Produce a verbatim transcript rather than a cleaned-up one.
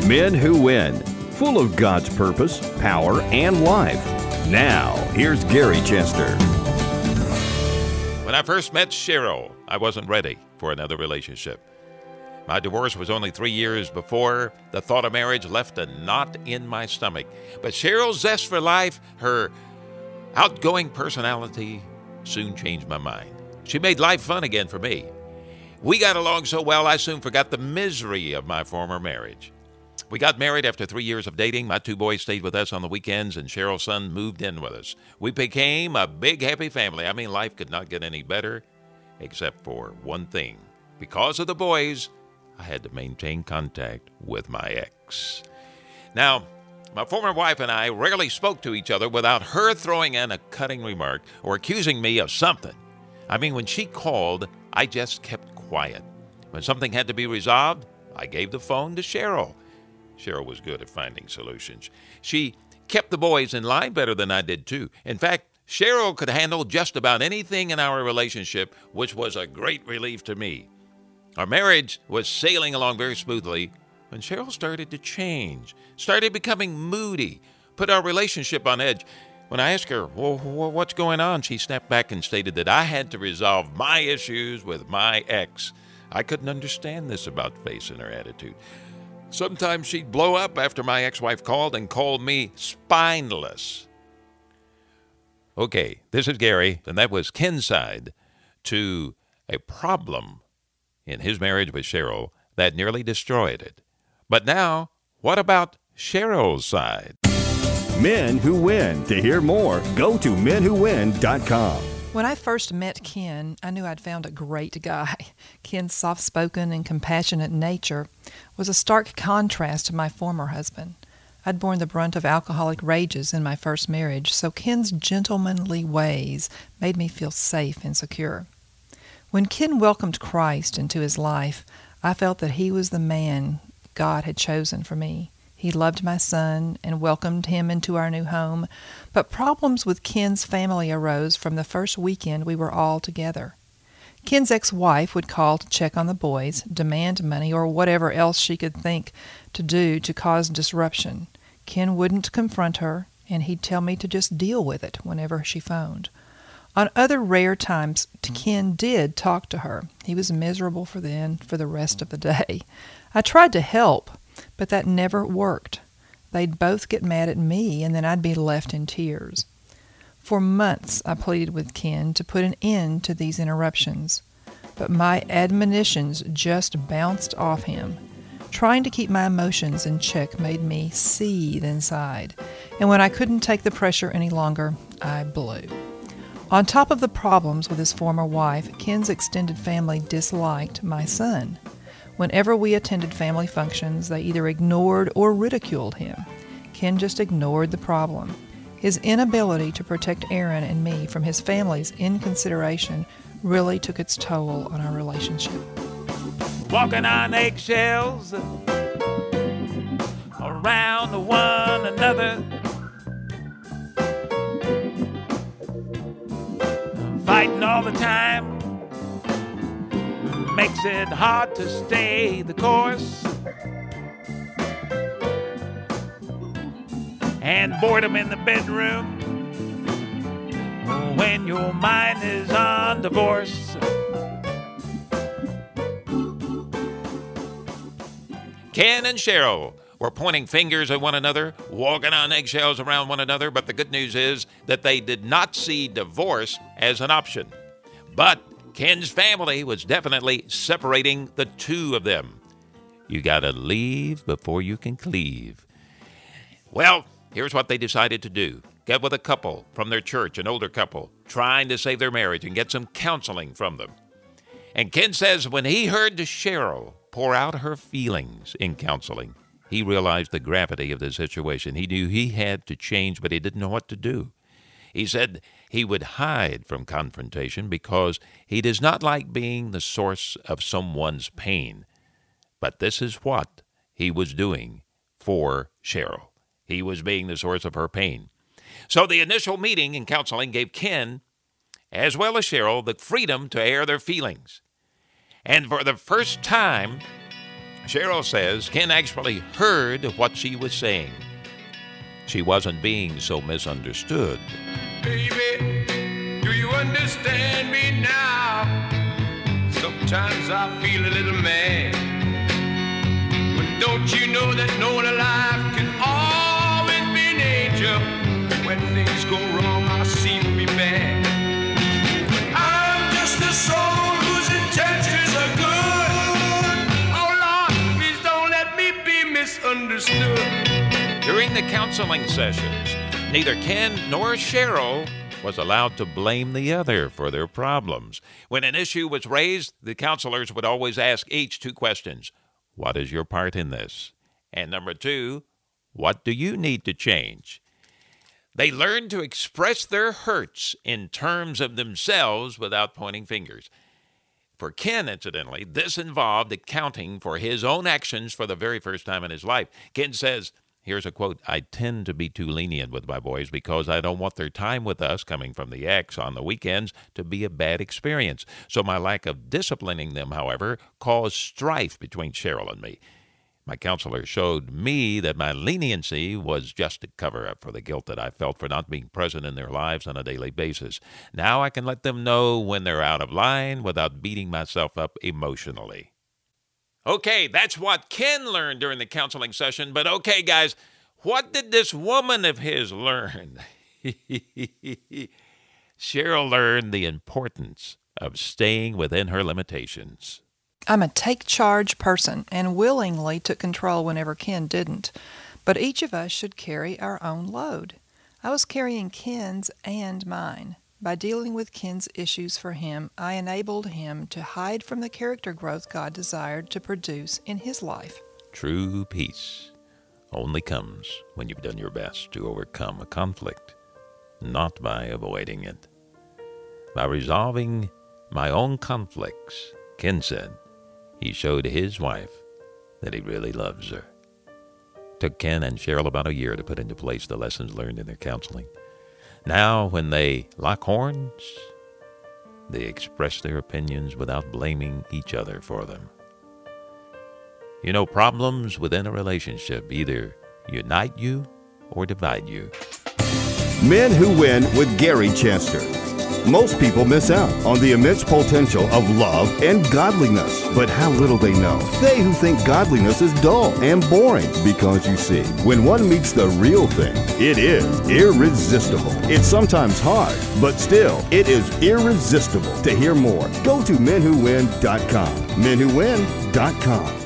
Men Who Win, full of God's purpose, power, and life. Now, here's Gary Chester. When I first met Cheryl, I wasn't ready for another relationship. My divorce was only three years before. The thought of marriage left a knot in my stomach. But Cheryl's zest for life, her outgoing personality, soon changed my mind. She made life fun again for me. We got along so well, I soon forgot the misery of my former marriage. We got married after three years of dating. My two boys stayed with us on the weekends, and Cheryl's son moved in with us. We became a big, happy family. I mean, life could not get any better, except for one thing. Because of the boys, I had to maintain contact with my ex. Now, my former wife and I rarely spoke to each other without her throwing in a cutting remark or accusing me of something. I mean, when she called, I just kept quiet. When something had to be resolved, I gave the phone to Cheryl. Cheryl was good at finding solutions. She kept the boys in line better than I did, too. In fact, Cheryl could handle just about anything in our relationship, which was a great relief to me. Our marriage was sailing along very smoothly when Cheryl started to change, started becoming moody, put our relationship on edge. When I asked her, well, what's going on, she snapped back and stated that I had to resolve my issues with my ex. I couldn't understand this about-face in her attitude. Sometimes she'd blow up after my ex-wife called and called me spineless. Okay, this is Gary, and that was Ken's side to a problem in his marriage with Cheryl that nearly destroyed it. But now, what about Cheryl's side? Men Who Win. To hear more, go to men who win dot com. When I first met Ken, I knew I'd found a great guy. Ken's soft-spoken and compassionate nature was a stark contrast to my former husband. I'd borne the brunt of alcoholic rages in my first marriage, so Ken's gentlemanly ways made me feel safe and secure. When Ken welcomed Christ into his life, I felt that he was the man God had chosen for me. He loved my son and welcomed him into our new home, but problems with Ken's family arose from the first weekend we were all together. Ken's ex-wife would call to check on the boys, demand money, or whatever else she could think to do to cause disruption. Ken wouldn't confront her, and he'd tell me to just deal with it whenever she phoned. On other rare times, Ken did talk to her. He was miserable for then, for the rest of the day. I tried to help, but that never worked. They'd both get mad at me, and then I'd be left in tears. For months, I pleaded with Ken to put an end to these interruptions, but my admonitions just bounced off him. Trying to keep my emotions in check made me seethe inside, and when I couldn't take the pressure any longer, I blew. On top of the problems with his former wife, Ken's extended family disliked my son. Whenever we attended family functions, they either ignored or ridiculed him. Ken just ignored the problem. His inability to protect Aaron and me from his family's inconsideration really took its toll on our relationship. Walking on eggshells around one another, fighting all the time makes it hard to stay the course. And boredom in the bedroom when your mind is on divorce. Ken and Cheryl were pointing fingers at one another, walking on eggshells around one another, but the good news is that they did not see divorce as an option. But Ken's family was definitely separating the two of them. You gotta leave before you can cleave. Well, here's what they decided to do. Get with a couple from their church, an older couple, trying to save their marriage and get some counseling from them. And Ken says when he heard Cheryl pour out her feelings in counseling, he realized the gravity of the situation. He knew he had to change, but he didn't know what to do. He said he would hide from confrontation because he does not like being the source of someone's pain. But this is what he was doing for Cheryl. He was being the source of her pain. So the initial meeting in counseling gave Ken, as well as Cheryl, the freedom to air their feelings. And for the first time, Cheryl says Ken actually heard what she was saying. She wasn't being so misunderstood. Baby, do you understand me now? Sometimes I feel a little mad. But don't you know that no one alive can always be an angel? When things go wrong, I seem to be bad. I'm just a soul whose intentions are good. Oh Lord, please don't let me be misunderstood. During the counseling sessions, neither Ken nor Cheryl was allowed to blame the other for their problems. When an issue was raised, the counselors would always ask each two questions. What is your part in this? And number two, what do you need to change? They learned to express their hurts in terms of themselves without pointing fingers. For Ken, incidentally, this involved accounting for his own actions for the very first time in his life. Ken says, here's a quote, I tend to be too lenient with my boys because I don't want their time with us, coming from the ex on the weekends, to be a bad experience. So my lack of disciplining them, however, caused strife between Cheryl and me. My counselor showed me that my leniency was just a cover-up for the guilt that I felt for not being present in their lives on a daily basis. Now I can let them know when they're out of line without beating myself up emotionally. Okay, that's what Ken learned during the counseling session, but okay, guys, what did this woman of his learn? Cheryl learned the importance of staying within her limitations. I'm a take-charge person and willingly took control whenever Ken didn't, but each of us should carry our own load. I was carrying Ken's and mine. By dealing with Ken's issues for him, I enabled him to hide from the character growth God desired to produce in his life. True peace only comes when you've done your best to overcome a conflict, not by avoiding it. By resolving my own conflicts, Ken said, he showed his wife that he really loves her. It took Ken and Cheryl about a year to put into place the lessons learned in their counseling. Now, when they lock horns, they express their opinions without blaming each other for them. You know, problems within a relationship either unite you or divide you. Men Who Win with Gary Chester. Most people miss out on the immense potential of love and godliness, but how little they know. They who think godliness is dull and boring, because you see, when one meets the real thing, it is irresistible. It's sometimes hard, but still, it is irresistible. To hear more, go to men who win dot com. men who win dot com.